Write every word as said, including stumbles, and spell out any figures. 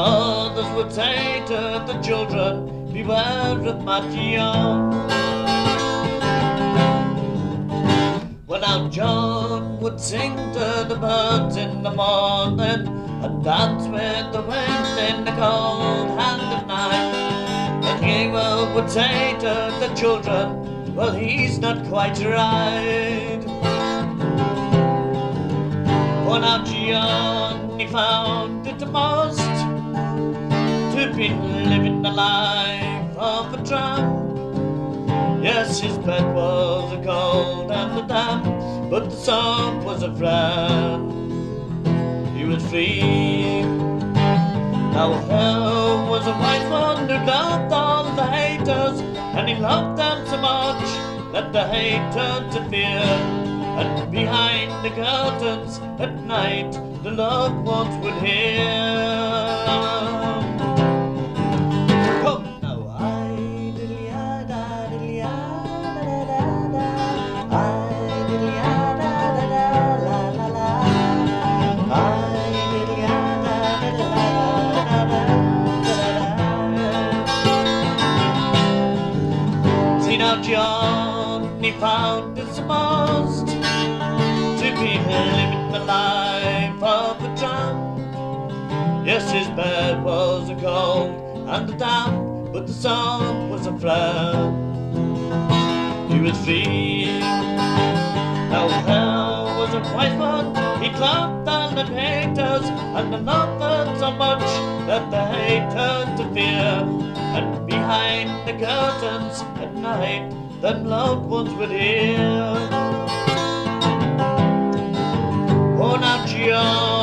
mothers would say to the children, beware of Matthieu. When our John would sing to the birds in the morning and dance with the wind in the cold hand of night, and Gabriel would say to the children, well, he's not quite right. For now John, he found it most to be living the life of a tramp. Yes, his bed was a cold and a damp, but the sun was a friend. He was free. Now hell was a wise one who loved all the haters, and he loved them so much that the hate turned to fear. And behind the curtains at night, the loved ones would hear. Now John, he found it most to be living the life of a tramp. Yes, his bed was a cold and a damp, but the sun was a friend. He was free. Now hell was a wise one. He clapped on the haters and the lovers so much that the hate turned to fear. And behind the curtains at night, them loved ones would hear. Oh, now John,